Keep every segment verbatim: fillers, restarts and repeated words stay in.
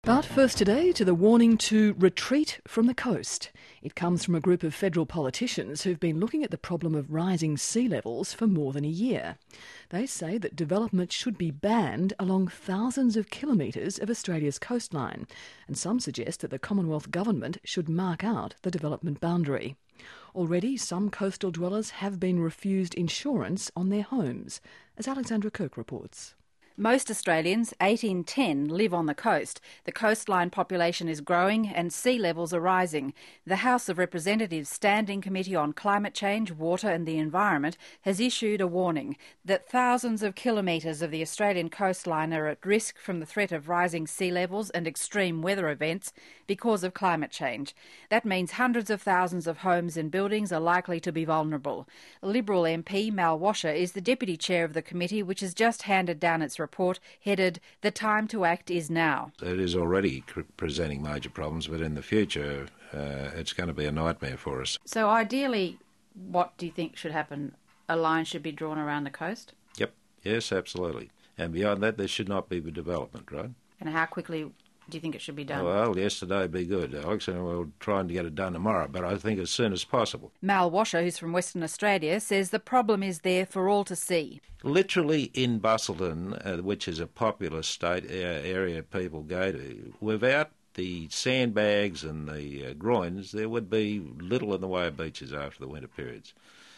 But first today to the warning to retreat from the coast. It comes from a group of federal politicians who've been looking at the problem of rising sea levels for more than a year. They say that development should be banned along thousands of kilometres of Australia's coastline, and some suggest that the Commonwealth Government should mark out the development boundary. Already, some coastal dwellers have been refused insurance on their homes, as Alexandra Kirk reports. Most Australians, eight in ten, live on the coast. The coastline population is growing and sea levels are rising. The House of Representatives Standing Committee on Climate Change, Water and the Environment has issued a warning that thousands of kilometres of the Australian coastline are at risk from the threat of rising sea levels and extreme weather events because of climate change. That means hundreds of thousands of homes and buildings are likely to be vulnerable. Liberal M P Mal Washer is the Deputy Chair of the committee, which has just handed down its report headed "The Time to Act is Now." It is already presenting major problems, but in the future uh, it's going to be a nightmare for us. So ideally, what do you think should happen? A line should be drawn around the coast? Yep, yes, absolutely. And beyond that, there should not be development, right? And how quickly do you think it should be done? Well, yesterday would be good, Alex, and we'll try and get it done tomorrow, but I think as soon as possible. Mal Washer, who's from Western Australia, says the problem is there for all to see. Literally in Busselton, uh, which is a popular state uh, area people go to, without the sandbags and the uh, groins, there would be little in the way of beaches after the winter periods.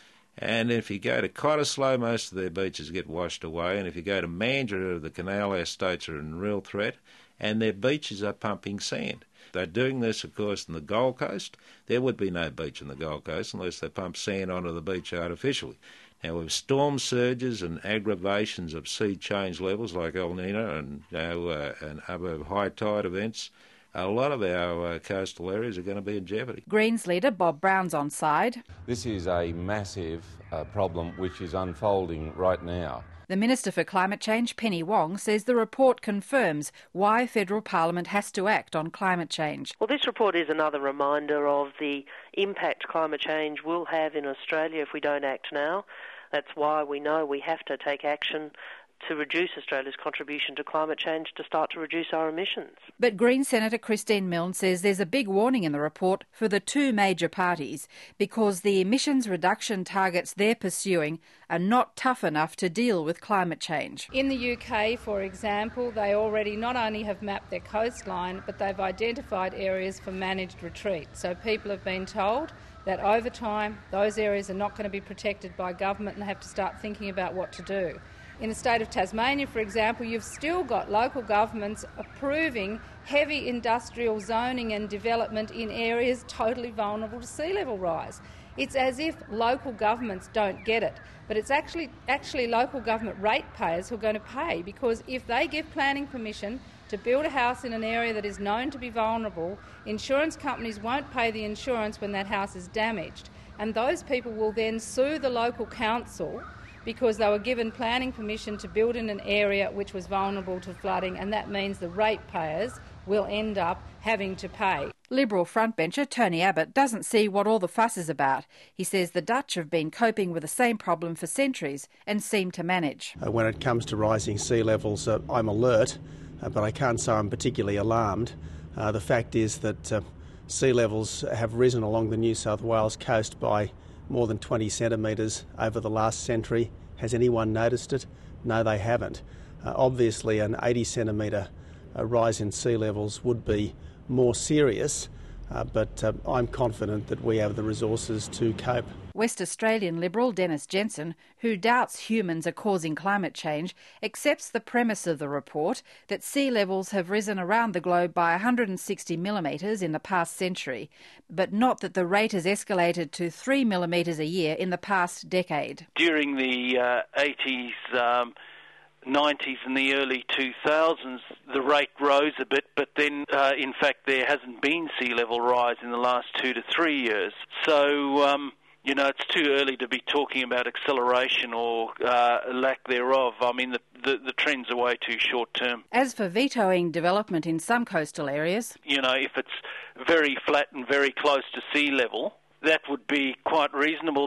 And if you go to Cottesloe, most of their beaches get washed away. And if you go to Mandurah, the canal estates are in real threat, and their beaches are pumping sand. They're doing this, of course, in the Gold Coast. There would be no beach in the Gold Coast unless they pump sand onto the beach artificially. Now, with storm surges and aggravations of sea change levels like El Nino and, you know, uh, and other high tide events, a lot of our uh, coastal areas are going to be in jeopardy. Greens leader Bob Brown's on side. This is a massive uh, problem which is unfolding right now. The Minister for Climate Change, Penny Wong, says the report confirms why federal parliament has to act on climate change. Well, this report is another reminder of the impact climate change will have in Australia if we don't act now. That's why we know we have to take action to reduce Australia's contribution to climate change to start to reduce our emissions. But Green Senator Christine Milne says there's a big warning in the report for the two major parties because the emissions reduction targets they're pursuing are not tough enough to deal with climate change. In the U K, for example, they already not only have mapped their coastline, but they've identified areas for managed retreat. So people have been told that over time those areas are not going to be protected by government and they have to start thinking about what to do. In the state of Tasmania, for example, you've still got local governments approving heavy industrial zoning and development in areas totally vulnerable to sea level rise. It's as if local governments don't get it, but it's actually actually local government ratepayers who are going to pay, because if they give planning permission to build a house in an area that is known to be vulnerable, insurance companies won't pay the insurance when that house is damaged, and those people will then sue the local council because they were given planning permission to build in an area which was vulnerable to flooding, and that means the ratepayers will end up having to pay. Liberal frontbencher Tony Abbott doesn't see what all the fuss is about. He says the Dutch have been coping with the same problem for centuries and seem to manage. Uh, when it comes to rising sea levels, uh, I'm alert, uh, but I can't say I'm particularly alarmed. Uh, the fact is that uh, sea levels have risen along the New South Wales coast by more than twenty centimetres over the last century. Has anyone noticed it? No, they haven't. Uh, obviously, an eighty centimetre uh, rise in sea levels would be more serious, uh, but uh, I'm confident that we have the resources to cope. West Australian Liberal Dennis Jensen, who doubts humans are causing climate change, accepts the premise of the report that sea levels have risen around the globe by one hundred sixty millimetres in the past century, but not that the rate has escalated to three millimetres a year in the past decade. During the uh, eighties, um, nineties and the early two thousands, the rate rose a bit, but then, uh, in fact, there hasn't been sea level rise in the last two to three years. So, um, you know, it's too early to be talking about acceleration or uh, lack thereof. I mean, the, the, the trends are way too short term. As for vetoing development in some coastal areas, you know, if it's very flat and very close to sea level, that would be quite reasonable, but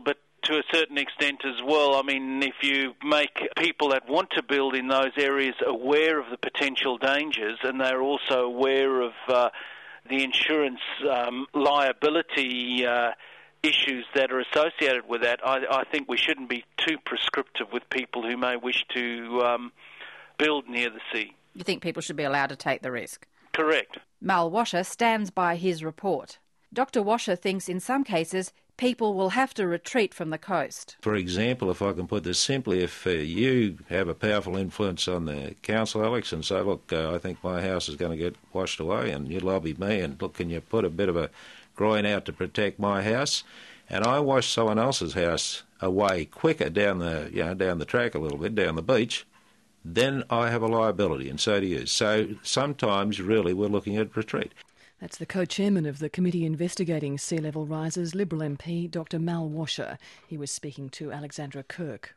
to a certain extent as well. I mean, if you make people that want to build in those areas aware of the potential dangers, and they're also aware of uh, the insurance um, liability uh, issues that are associated with that, I, I think we shouldn't be too prescriptive with people who may wish to um, build near the sea. You think people should be allowed to take the risk? Correct. Mal Washer stands by his report. Doctor Washer thinks in some cases people will have to retreat from the coast. For example, if I can put this simply, if uh, you have a powerful influence on the council, Alex, and say, look, uh, I think my house is going to get washed away, and you lobby me, and look, can you put a bit of a groin out to protect my house? And I wash someone else's house away quicker down the, you know, down the track a little bit, down the beach, then I have a liability, and so do you. So sometimes, really, we're looking at retreat. That's the co-chairman of the committee investigating sea level rises, Liberal M P Doctor Mal Washer. He was speaking to Alexandra Kirk.